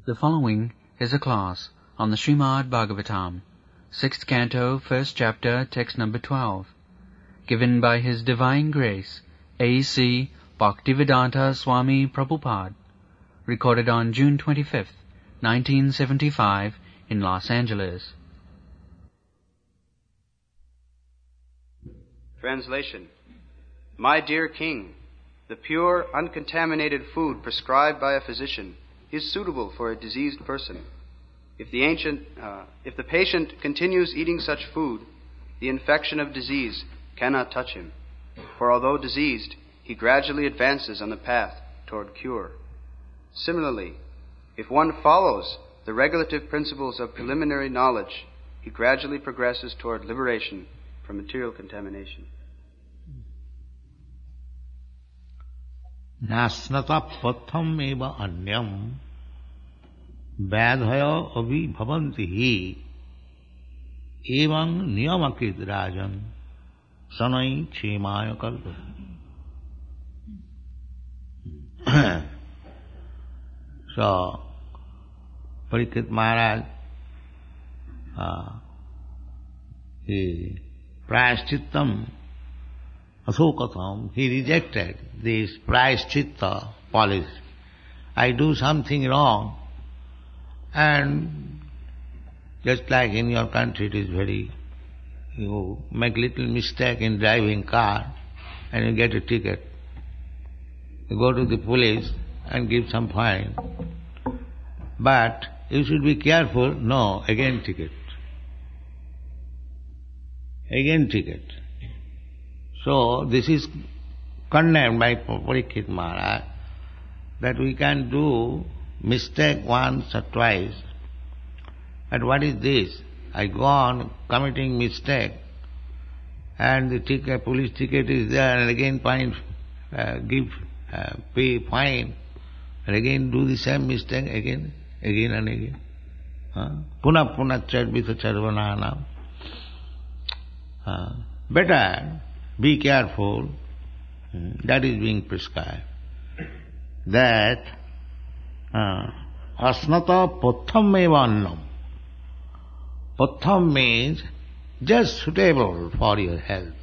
The following is a class on the Srimad Bhagavatam, 6th Canto, 1st Chapter, Text number 12, given by His Divine Grace, A.C. Bhaktivedanta Swami Prabhupada, recorded on June 25th, 1975, in Los Angeles. Translation. My dear King, the pure, uncontaminated food prescribed by a physician is suitable for a diseased person. If the patient continues eating such food, the infection of disease cannot touch him. For although diseased, he gradually advances on the path toward cure. Similarly, if one follows the regulative principles of preliminary knowledge, he gradually progresses toward liberation from material contamination. Nasnata patham eva anyam Vadhaya avi bhavanti hi Evang niyamakit rajan Sanai chemaya kalpa. So, Parikshit Maharaj, he prayashchittam asokatam, he rejected this prayashchitta policy. I do something wrong, and just like in your country it is you make little mistake in driving car and you get a ticket. You go to the police and give some fine. But you should be careful, no, again ticket. Again ticket. So this is condemned by Parikshit Maharaj, that we can do mistake once or twice. But what is this? I go on committing mistake, and the ticket, police ticket is there, and again pay fine, and again do the same mistake again and again. Puna puna chadvita charvanana. Better be careful. That is being prescribed. That asnata patham eva annam. Patham means just suitable for your health.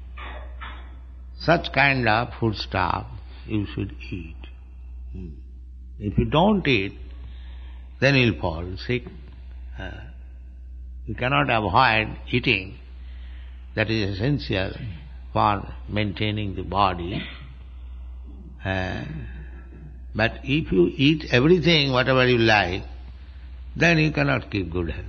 Such kind of food stuff you should eat. If you don't eat, then you'll fall sick. You cannot avoid eating. That is essential for maintaining the body. But if you eat everything, whatever you like, then you cannot keep good health.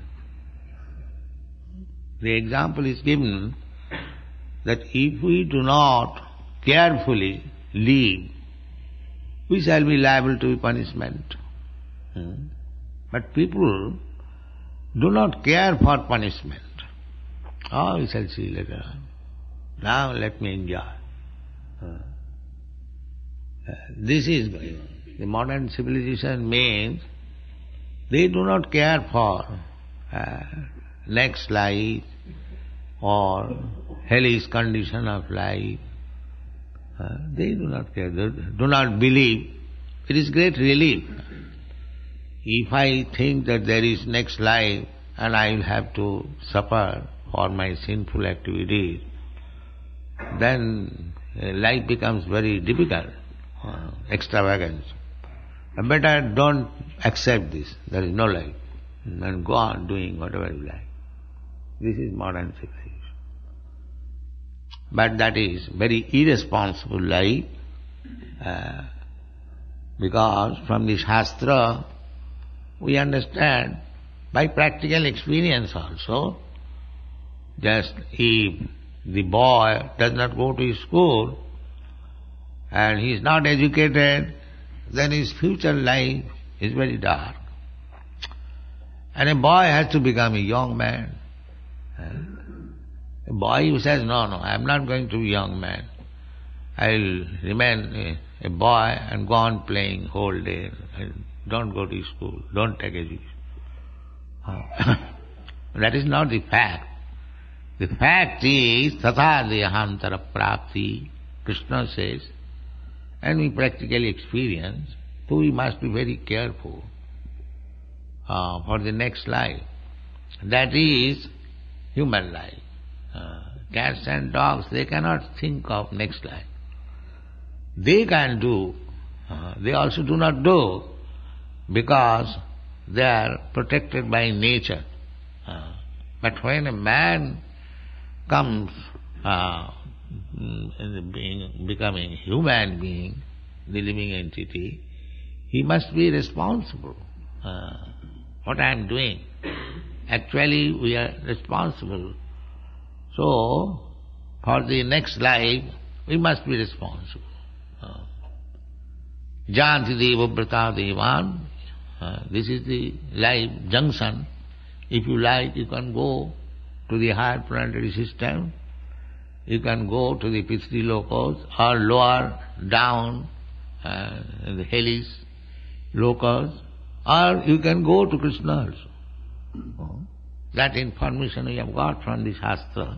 The example is given that if we do not carefully live, we shall be liable to punishment. But people do not care for punishment. Oh, we shall see later on. Now let me enjoy. This is going on. The modern civilization means they do not care for next life or hellish condition of life. They do not care. They do not believe. It is great relief. If I think that there is next life and I will have to suffer for my sinful activities, then life becomes very difficult, extravagant. Better don't accept this. There is no life. And go on doing whatever you like. This is modern civilization. But that is very irresponsible life, because from the Shastra we understand by practical experience also, just if the boy does not go to school and he is not educated, then his future life is very dark. And a boy has to become a young man. A boy who says, no, I am not going to be a young man. I will remain a boy and go on playing whole day. Don't go to school, don't take education. That is not the fact. The fact is, tatha dehantara prapti, Krishna says, and we practically experience, so we must be very careful. for the next life. That is human life. Cats and dogs, they cannot think of next life. They can do, they also do not do, because they are protected by nature. But when a man comes becoming a human being, the living entity, he must be responsible. What I am doing, actually we are responsible. So, for the next life, we must be responsible. Janti deva brata devan. This is the life junction. If you like, you can go to the higher planetary system, you can go to the Pitri Lokas, or lower down the hellish Lokas, or you can go to Krishna also. That information we have got from the Shastra.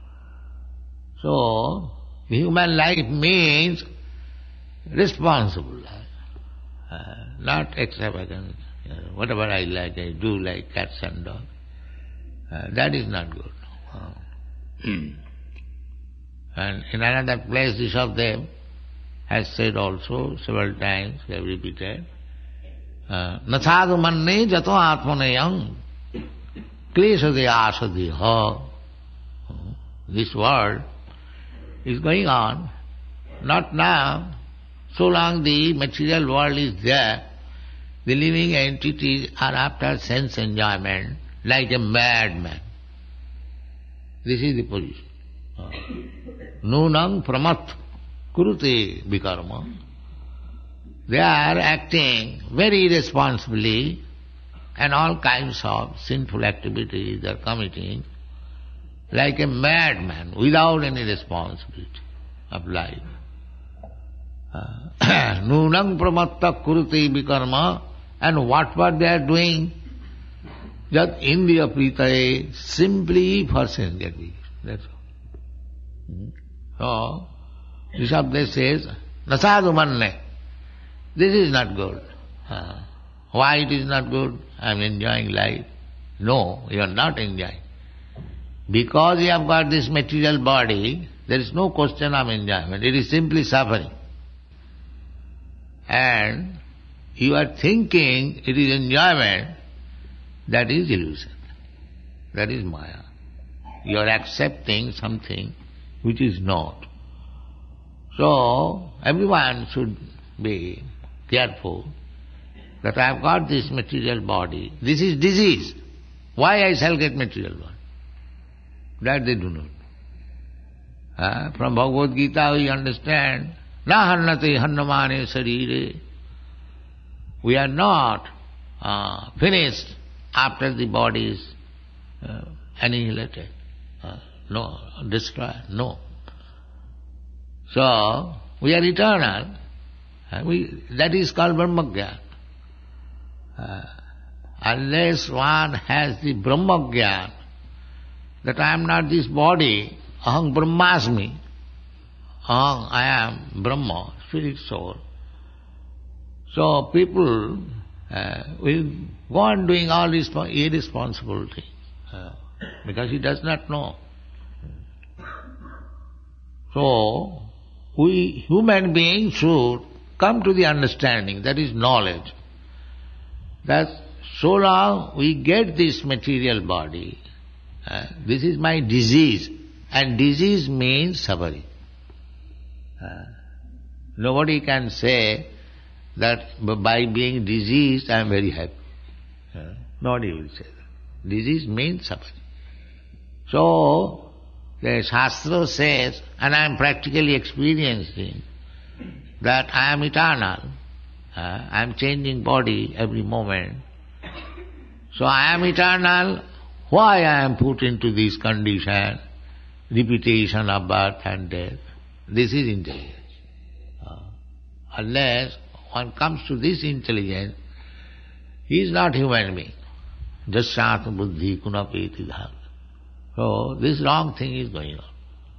So, the human life means responsible life, not extravagant. Whatever I like, I do, like cats and dogs. That is not good. And in another place, this of them has said also several times, they have repeated, Nathadu manne jato atmanayam kleshadeya asadeha. This world is going on, not now. So long the material world is there, the living entities are after sense enjoyment, like a madman. This is the position. Nunam pramat kurute vikarma. They are acting very irresponsibly, and all kinds of sinful activities they are committing, like a madman, without any responsibility of life. Nunam pramatta kurute vikarma. And what they are doing? Jat indriya pritaye, simply for sense gratification. That's all. So, Rishabdev says, Nasadu manne. This is not good. Why it is not good? I am enjoying life. No, you are not enjoying. Because you have got this material body, there is no question of enjoyment. It is simply suffering. And you are thinking it is enjoyment, that is illusion. That is Maya. You are accepting something which is not. So, everyone should be careful that I have got this material body. This is disease. Why I shall get material body? That they do not. From Bhagavad Gita we understand, Na hannate hannamane sarire. We are not finished after the body is annihilated, no, destroyed, no. So, we are eternal. That is called Brahmagyan. Unless one has the Brahmagyan, that I am not this body, aham brahmasmi, aham, I am Brahma, spirit soul. So people will go on doing all this irresponsible things because he does not know. So we human beings should come to the understanding, that is knowledge, that so long we get this material body, this is my disease, and disease means suffering. Nobody can say that by being diseased I am very happy. Nobody will say that. Disease means suffering. So, the Shastra says, and I am practically experiencing, that I am eternal. I am changing body every moment. So I am eternal. Why I am put into this condition, repetition of birth and death? This is intelligence. Unless one comes to this intelligence, he is not human being. Jasyatma buddhi kunapeti dharma. So this wrong thing is going on.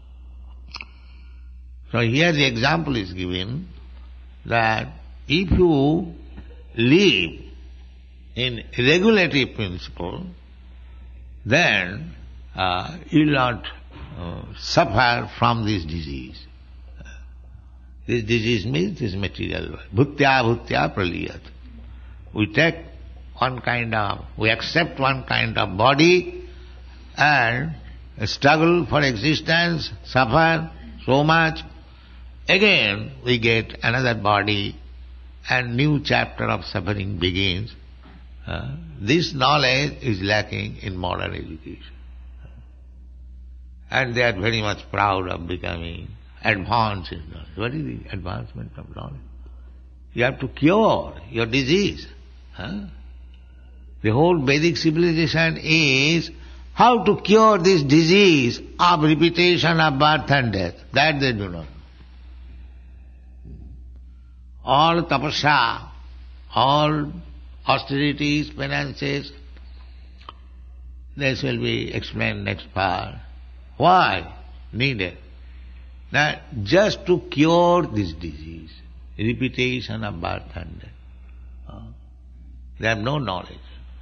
So here the example is given that if you live in regulative principle, then you will not suffer from this disease. This disease means this material world. Bhutya bhutya praliyat. We accept one kind of body and struggle for existence, suffer so much. Again we get another body and new chapter of suffering begins. This knowledge is lacking in modern education. And they are very much proud of becoming advanced in knowledge. What is the advancement of knowledge? You have to cure your disease. The whole Vedic civilization is how to cure this disease of repetition of birth and death. That they do not know. All tapasya, all austerities, penances, this will be explained next part. Why needed? Now, just to cure this disease, repetition of birth and death. They have no knowledge.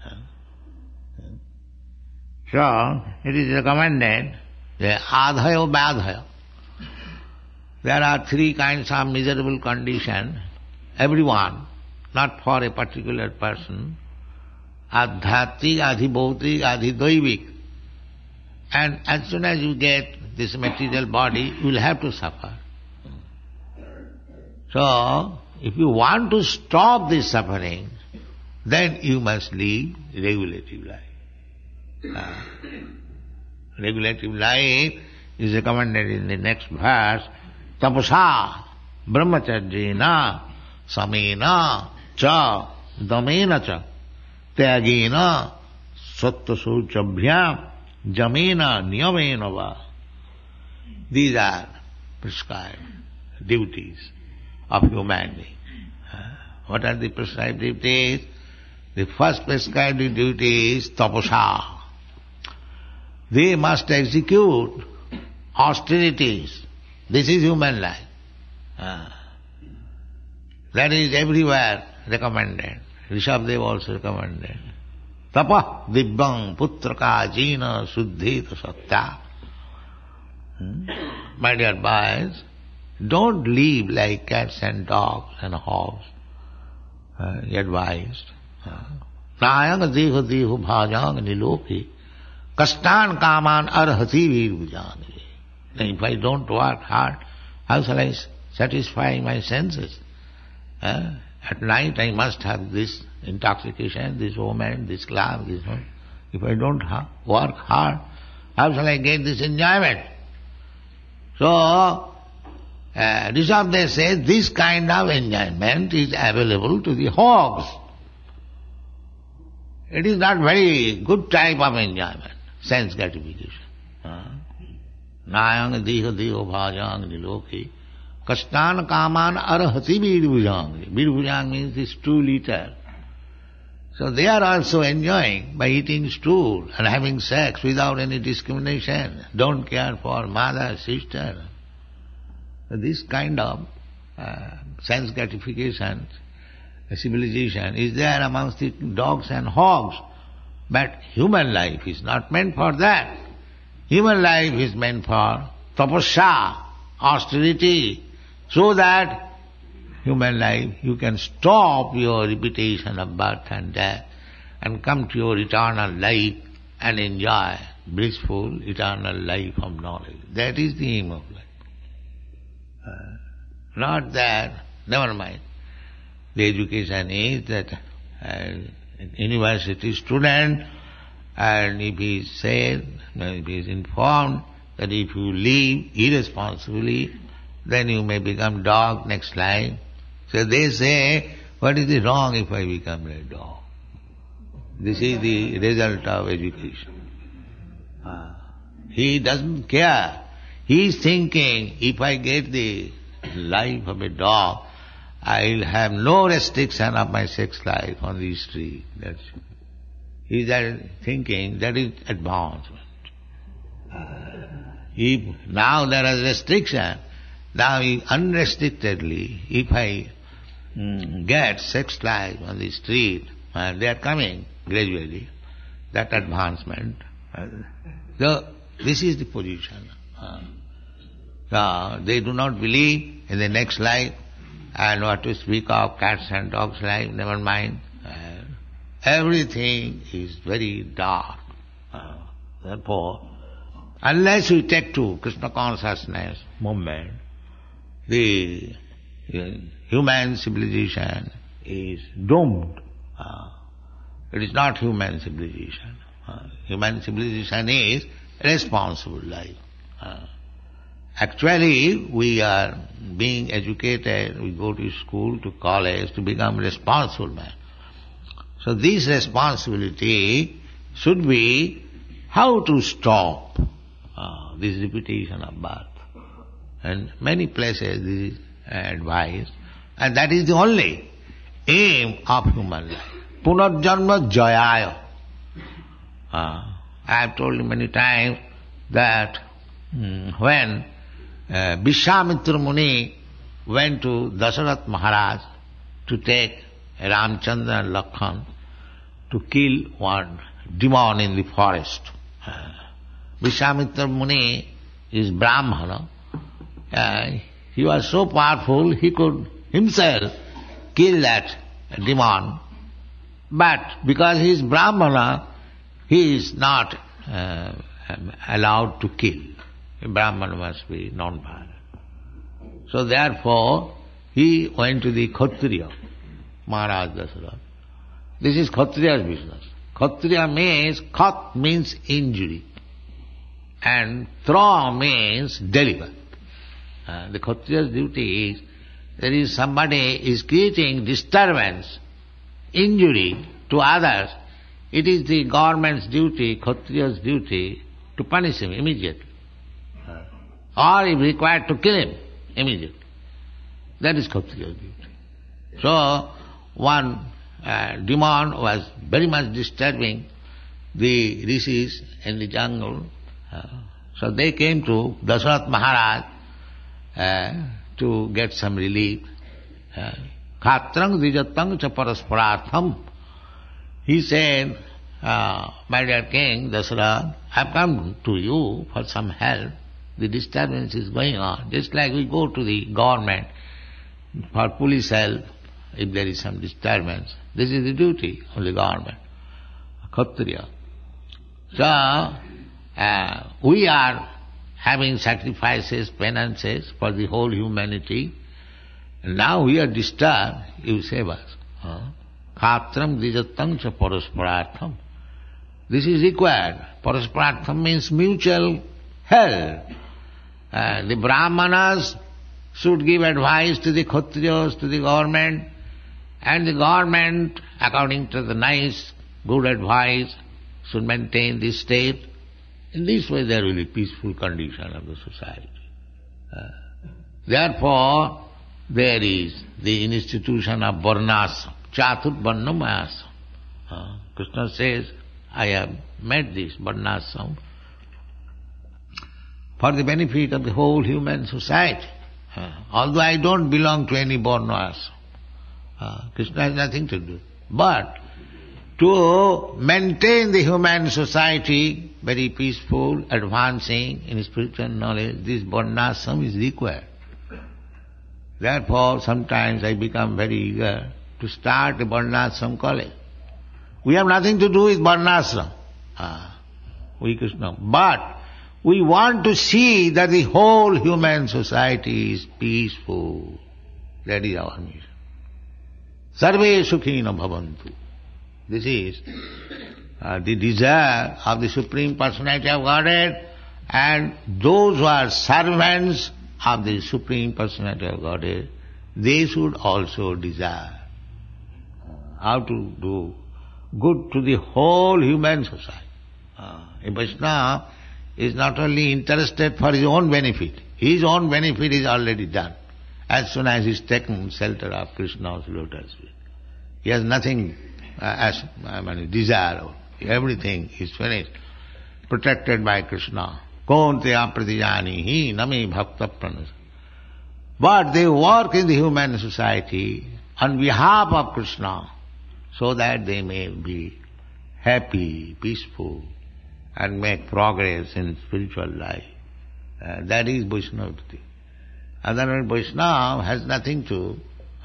So, it is recommended, the adhayo badhayo. There are three kinds of miserable condition. Everyone, not for a particular person. Adhyatik, adhibhautik, adhidoivik. And as soon as you get this material body, you will have to suffer. So, if you want to stop this suffering, then you must live regulative life. Regulative life is recommended in the next verse. Tapasa brahmacharjena samena cha damena cha tyagena sattva-sauchabhyam jamena niyamena va. These are prescribed duties of human being. What are the prescribed duties? The first prescribed duty is tapasa. They must execute austerities. This is human life. That is everywhere recommended. Rishabdev also recommended. Tapa dibbang putraka jina suddhita satya. My dear boys, don't live like cats and dogs and hogs. He advised. Nayang deho deho bhajang nilopi kastan kaman arhati virvujani. If I don't work hard, how shall I satisfy my senses? At night I must have this intoxication, this woman, this club, this one. If I don't work hard, how shall I get this enjoyment? So, Rishabdev says this kind of enjoyment is available to the hogs. It is not very good type of enjoyment, sense gratification. Nayang deho deho bhajang niloki kastan kaman arhati virvujang. Virvujang means the stool eater. So they are also enjoying by eating stool and having sex without any discrimination. Don't care for mother, sister. So this kind of sense gratification, civilization is there amongst the dogs and hogs. But human life is not meant for that. Human life is meant for tapasya, austerity, so that human life you can stop your repetition of birth and death and come to your eternal life and enjoy blissful eternal life of knowledge. That is the aim of life. Not that, never mind. The education is that university student, and if he is said, if he is informed that if you live irresponsibly, then you may become dog next life. So they say, what is the wrong if I become a dog? This is the result of education. He doesn't care. He is thinking, if I get the life of a dog, I will have no restriction of my sex life on the street. He is thinking that is advancement. If now there is restriction, now unrestrictedly, if I get sex life on the street, and they are coming gradually, that advancement. So this is the position. They do not believe in the next life, and what to speak of cats and dogs life, never mind. Everything is very dark. Therefore, unless we take to Krishna consciousness movement, the human civilization is doomed. It is not human civilization. Human civilization is responsible life. Actually, we are being educated, we go to school, to college, to become responsible man. So this responsibility should be how to stop this repetition of birth. And many places this is advised, and that is the only aim of human life. Punarjanma jayaya. I have told you many times that when Vishwamitra Muni went to Dasarath Maharaj to take Ramchandra and Lakshman to kill one demon in the forest. Vishwamitra Muni is Brahmana. He was so powerful, he could himself kill that demon. But because he is Brahmana, he is not allowed to kill. A Brahmana must be non-violent. So therefore, he went to the Kshatriya, Maharaj Dasarath. This is Kshatriya's business. Kshatriya means, Khat means injury, and Tra means deliver. The Kshatriya's duty is, there is somebody is creating disturbance, injury to others, it is the government's duty, Kshatriya's duty, to punish him immediately. Or if required, to kill him immediately. That is Kshatriya's duty. So, one demon was very much disturbing the rishis in the jungle. So they came to Dasarath Maharaj to get some relief. Khatrang dijatang cha parasparartham. He said, my dear king, Dasarath, I have come to you for some help. The disturbance is going on. Just like we go to the government for police help if there is some disturbance. This is the duty of the government, Kshatriya. So, we are having sacrifices, penances for the whole humanity. And now we are disturbed, you save us. Khatram dijattam cha parasparartham. This is required. Parasparartham means mutual help. The Brahmanas should give advice to the Kshatriyas, to the government, and the government, according to the nice, good advice, should maintain the state. In this way there will be peaceful condition of the society. Therefore, there is the institution of Varnasam, Chatur Varnamayasam. Krishna says, I have made this Varnasam for the benefit of the whole human society. Although I don't belong to any Varnasam. Krishna has nothing to do. But to maintain the human society very peaceful, advancing in spiritual knowledge, this Varnasam is required. Therefore, sometimes I become very eager to start a Varnasam college. We have nothing to do with Varnasam, we Krishna. But we want to see that the whole human society is peaceful. That is our mission. Sarve sukhina bhavantu. This is the desire of the Supreme Personality of Godhead, and those who are servants of the Supreme Personality of Godhead, they should also desire how to do good to the whole human society. A Vaishnava is not only interested for his own benefit, his own benefit is already done. As soon as he is taken shelter of Krishna's lotus feet, he has nothing desire. Everything is finished, protected by Krishna. Konteya pratijanihi nami bhakta pranas. But they work in the human society on behalf of Krishna. so that they may be happy, peaceful, and make progress in spiritual life. That is Vaishnava Bhakti. Otherwise, Vaishnava has nothing to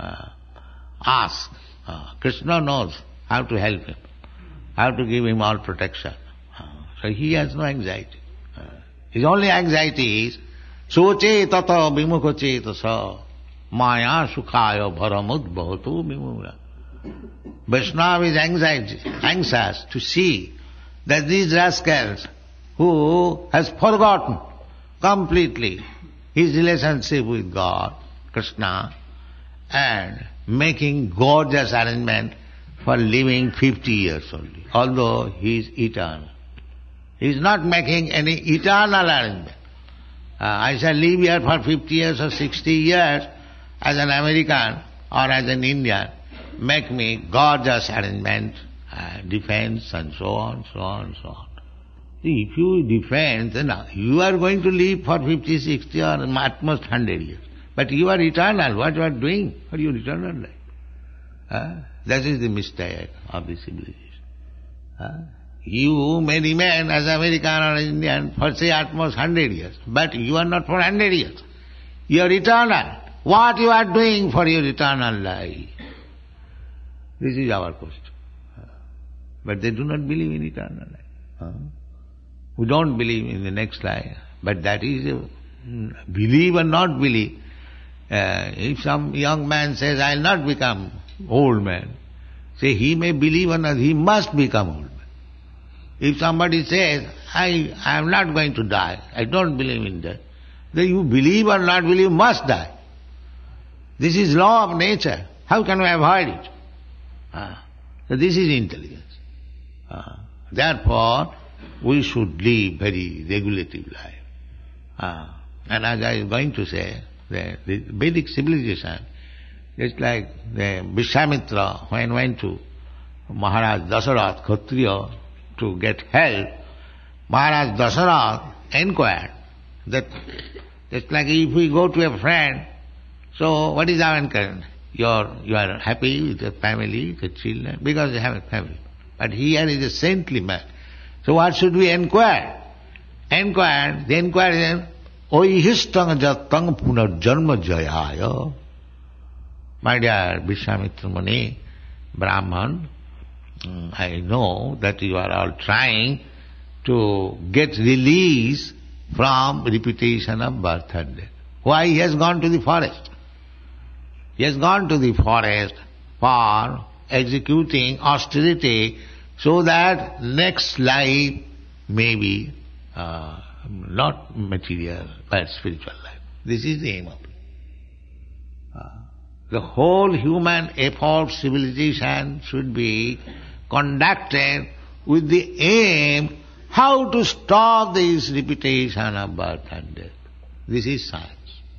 ask. Krishna knows how to help him, how to give him all protection. So he has no anxiety. His only anxiety is soche tata vimukha chetasa maya sukhaya bharamud bhavatu vimura. Vaishnava is anxious to see that these rascals who has forgotten completely his relationship with God, Krishna, and making gorgeous arrangement for living 50 years only, although he is eternal. He is not making any eternal arrangement. I shall live here for 50 years or 60 years as an American or as an Indian. Make me gorgeous arrangement, defense and so on, so on, so on. See, if you defend, then you are going to live for 50, 60 or at most 100 years. But you are eternal. What you are doing for your eternal life? That is the mistake of the civilization. You may remain as American or Indian for say at most 100 years. But you are not for 100 years. You are eternal. What you are doing for your eternal life? This is our question. But they do not believe in eternal life. We don't believe in the next life. But that is believe or not believe. If some young man says, I will not become old man, say he may believe or not, he must become old man. If somebody says, I am not going to die, I don't believe in death, then you believe or not believe, must die. This is law of nature. How can we avoid it? So this is intelligence. Therefore, we should live very regulative life. And as I was going to say, the Vedic civilization, it's like the Vishwamitra, when went to Maharaj Dasarath, Kshatriya, to get help, Maharaj Dasarath inquired that just like if we go to a friend, so what is our encouragement? You are happy with your family, with your children, because you have a family. But here is a saintly man. So what should we inquire? The inquiry is, Oihistang jattang punarjanma jayaya. My dear Vishwamitra Muni, Brahman, I know that you are all trying to get release from repetition of birth and death. Why he has gone to the forest? He has gone to the forest for executing austerity so that next life may be not material but spiritual life. This is the aim of it. The whole human effort, civilization should be conducted with the aim how to stop this repetition of birth and death. This is science.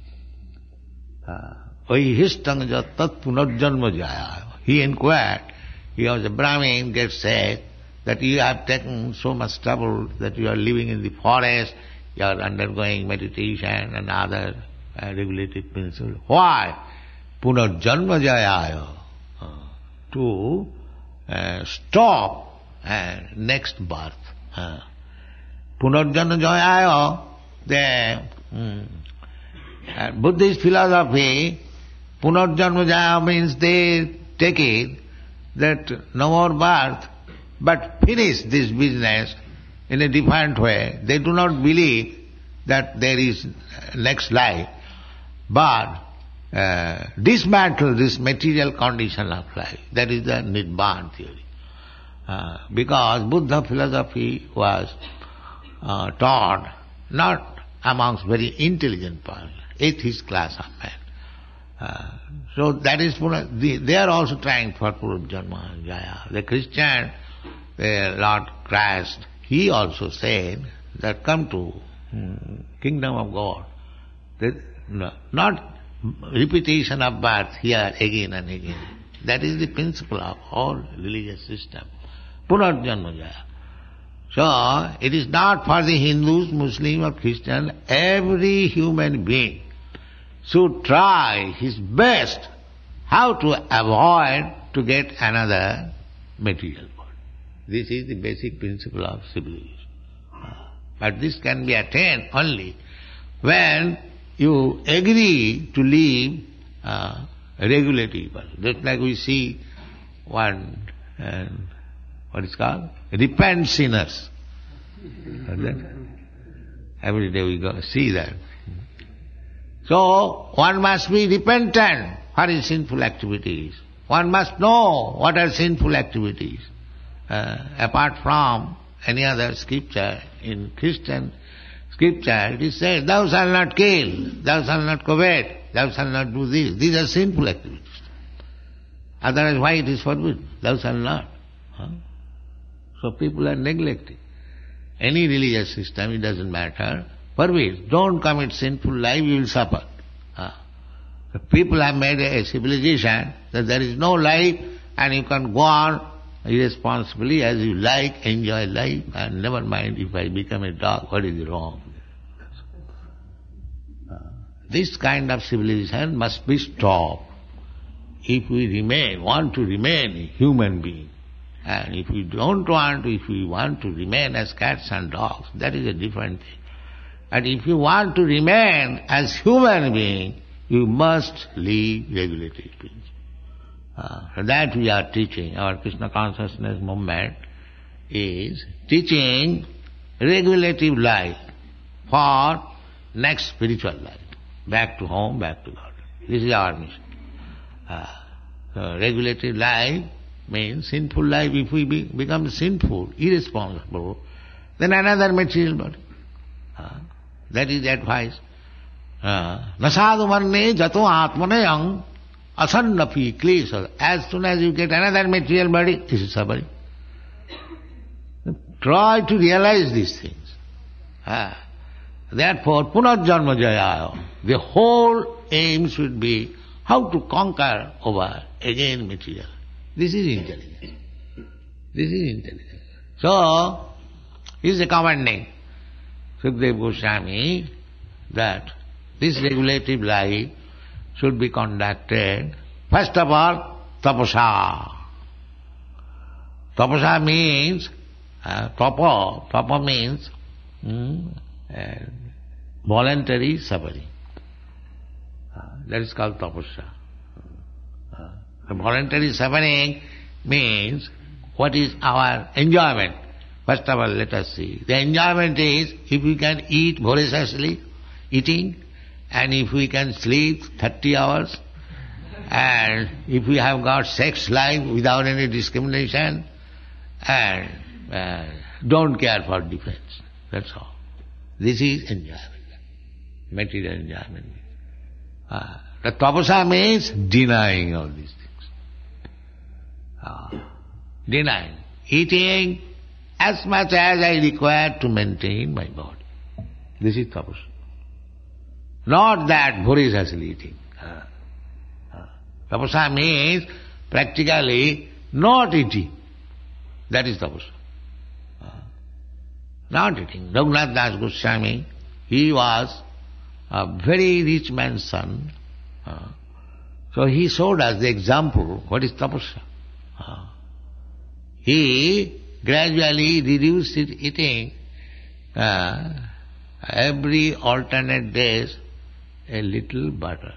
Vaihistang tat punarjanma jaya. He inquired, he was a Brahmin, gets said that you have taken so much trouble that you are living in the forest, you are undergoing meditation and other regulated principles. Why? Punarjanma jaya. To stop next birth. Punarjanma jaya, the Buddhist philosophy, Punarjanma jaya means they take it that no more birth, but finish this business in a different way. They do not believe that there is next life, but dismantle this material condition of life. That is the Nibbana theory. Because Buddha philosophy was taught not amongst very intelligent persons, atheist class of men. So that is, they are also trying for Punarjanma Jaya. The Christian, the Lord Christ, he also said that come to kingdom of God. Not repetition of birth here again and again. That is the principle of all religious system. Punarjanma Jaya. So, it is not for the Hindus, Muslim or Christian, every human being should try his best how to avoid to get another material body. This is the basic principle of civilization. But this can be attained only when you agree to live regulative. Just like we see one, what is called? Repent sinners. Every day we go see that. So, one must be repentant for his sinful activities. One must know what are sinful activities. Apart from any other scripture, in Christian scripture it is said, thou shalt not kill, thou shalt not covet, thou shalt not do this. These are sinful activities. Otherwise why it is forbidden? Thou shalt not. So people are neglecting. Any religious system, it doesn't matter, forbid. Don't commit sinful life, you will suffer. The people have made a civilization that there is no life and you can go on irresponsibly as you like, enjoy life, and never mind if I become a dog, what is wrong? This kind of civilization must be stopped. If we want to remain a human being, and if we want to remain as cats and dogs, that is a different thing. And if you want to remain as human being, you must live regulated principles. That we are teaching. Our Krishna consciousness movement is teaching regulative life for next spiritual life. Back to home, back to God. This is our mission. Regulative life means sinful life. If we become sinful, irresponsible, then another material body. That is the advice. Nasadu marne jato atmanayam asannapi klesha. As soon as you get another material body, this is suffering. Try to realize these things. Therefore, punarjanma jayaya. The whole aim should be how to conquer over again material. This is intelligence. This is intelligence. So, he is recommending Sukadeva Goswami that this regulative life should be conducted, first of all, tapasa. Tapasa means, tapa means voluntary suffering. That is called tapasya. Voluntary suffering means what is our enjoyment. First of all, let us see. The enjoyment is if we can eat voraciously, eating, and if we can sleep 30 hours, and if we have got sex life without any discrimination, and don't care for defense. That's all. This is enjoyment. Material enjoyment. The tapasa means denying all these things. Denying. Eating as much as I require to maintain my body. This is tapasa. Not that voraciously eating. Tapasa means practically not eating. That is tapasa. Not eating. Raghunath Das Goswami, he was a very rich man's son. So he showed us the example, what is tapasya. He gradually reduced his eating every alternate days a little butter.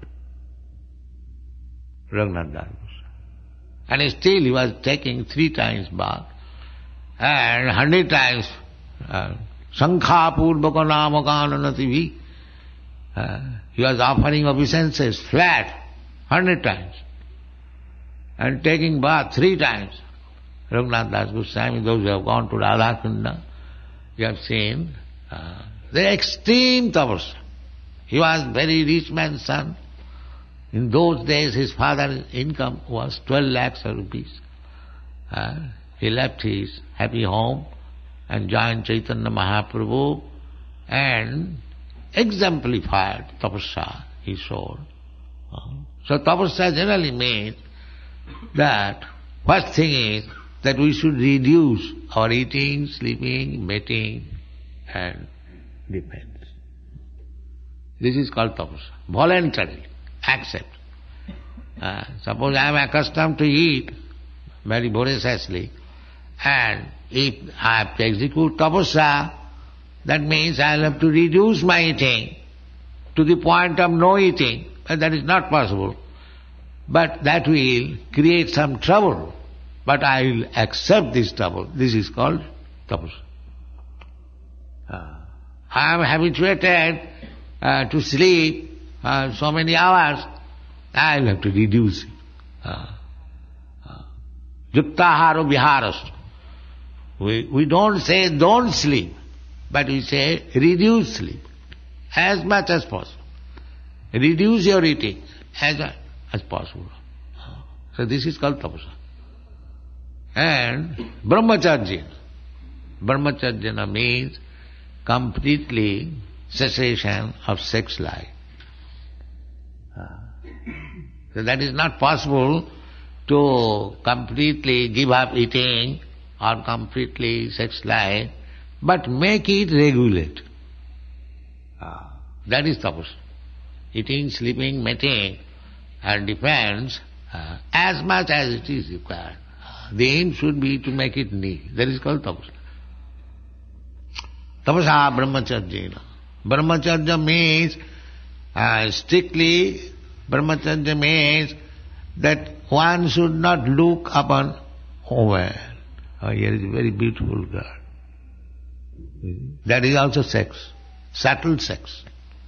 Raghunath Das Goswami. And still he was taking 3 times bath and 100 times Sankha Purvaka Namakananativi. He was offering obeisances flat 100 times and taking bath 3 times. Raghunath Das Goswami, those who have gone to Radhakunda, you have seen the extreme tapasya. He was very rich man's son. In those days his father's income was 12 lakhs of rupees. He left his happy home and joined Chaitanya Mahaprabhu and exemplified tapasya he showed. So tapasya generally means that first thing is that we should reduce our eating, sleeping, mating and defense. This is called tapasya. Voluntarily accept. Suppose I am accustomed to eat very voraciously. And if I have to execute tapasya, that means I will have to reduce my eating to the point of no eating. But that is not possible. But that will create some trouble. But I will accept this trouble. This is called tapasya. I am habituated to sleep so many hours. I will have to reduce it. Yuktaharo viharas. We don't say don't sleep, but we say reduce sleep as much as possible. Reduce your eating as possible. So this is called tapasya. And brahmacharya. Brahmacharya means completely cessation of sex life. So that is not possible to completely give up eating or completely sex life, but make it regulate. That is tapasya. Eating, sleeping, mating depends as much as it is required. The aim should be to make it nil. That is called tapasya. Tapasya brahmacharya. Brahmacharya means strictly, brahmacharya means that one should not look upon woman. Here is a very beautiful girl. That is also sex, subtle sex.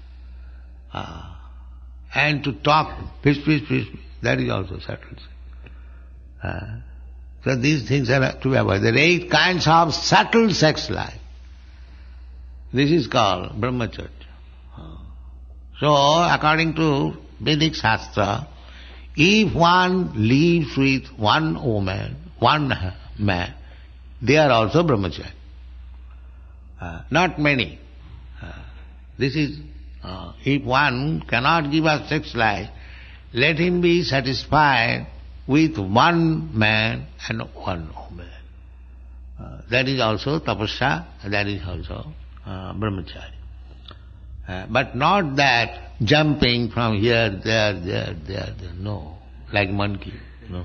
And to talk, peace, that is also subtle sex. So these things are to be avoided. There are 8 kinds of subtle sex life. This is called brahmacharya. So, according to Vedic Shastra, if one lives with one woman, one man, they are also brahmachari. Not many. This is, if one cannot give up sex life, let him be satisfied with one man and one woman. That is also tapasya, that is also brahmachari. But not that jumping from here, there, no, like monkey, no.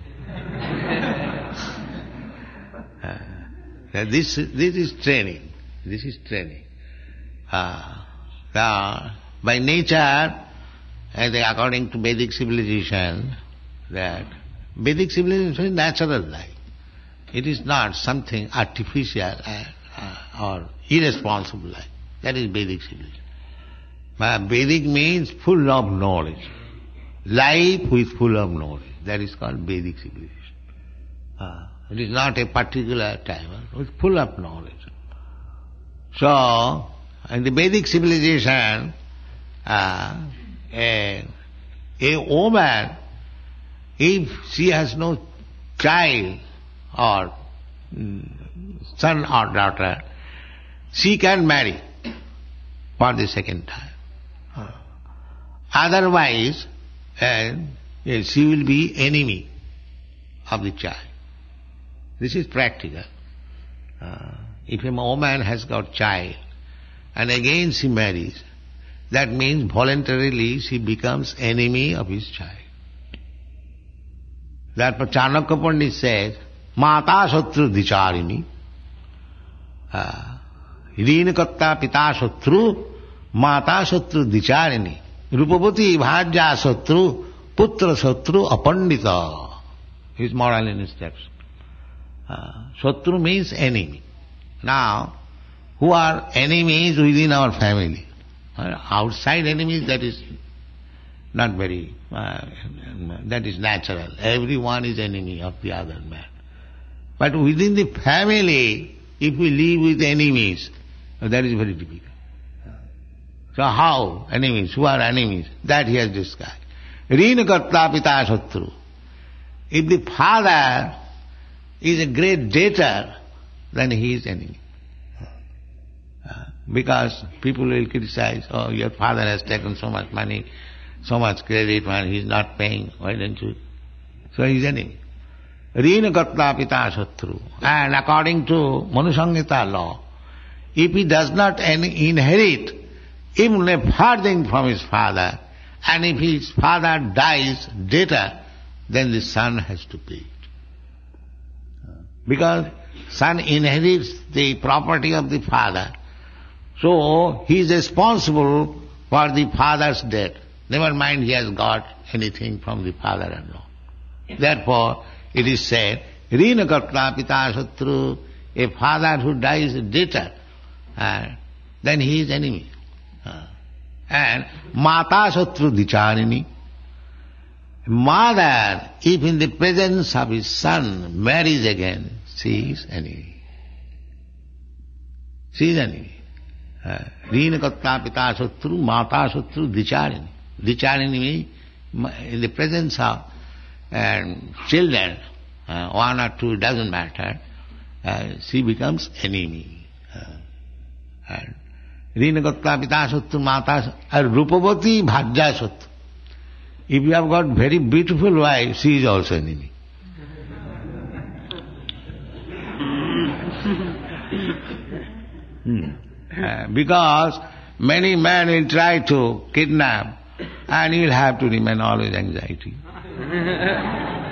This is training. This is training. By nature, according to Vedic civilization, that Vedic civilization is natural life. It is not something artificial or irresponsible life. That is Vedic civilization. Vedic means full of knowledge. Life with full of knowledge. That is called Vedic civilization. It is not a particular time. It's full of knowledge. So, in the Vedic civilization, a woman, if she has no child or son or daughter, she can marry for the second time. Otherwise, she will be enemy of the child. This is practical. If a woman has got child and again she marries, that means voluntarily she becomes enemy of his child. Therefore Chanakya Pandit says, Mata Satru Dicharini, Rinakatta Pita Satru, Mata Satru Dicharini, Rupavati Bhajya Satru, Putra Satru Apandita. His moral instruction. Satru means enemy. Now, who are enemies within our family? Outside enemies, that is not very, that is natural. Everyone is enemy of the other man. But within the family, if we live with enemies, that is very difficult. So how enemies? Who are enemies? That he has described. Rinakatta Pita Satru. If the father is a great debtor, then he is enemy. Because people will criticize, oh, your father has taken so much money, so much credit, and he is not paying, why don't you? So he is enemy. Rinakatta Pita Satru. And according to Manusangita law, if he does not inherit even a farthing from his father, and if his father dies debtor, then the son has to pay it. Because son inherits the property of the father. So he is responsible for the father's death. Never mind he has got anything from the father or not. Therefore, it is said, Rina Kartla Pita Satru, a father who dies a debtor, then he is enemy. And Mata Satru Dicharini, mother, if in the presence of his son marries again, she is enemy. She is enemy. Rina Kartla Pita Satru, Mata Satru Dicharini. Dicharini means in the presence of children, one or two, doesn't matter, she becomes enemy. Rina Kartla Pita Satru, Mata Rupavati Bhajya Satru. If you have got very beautiful wife, she is also enemy. Because many men will try to kidnap, and you will have to remain always anxiety.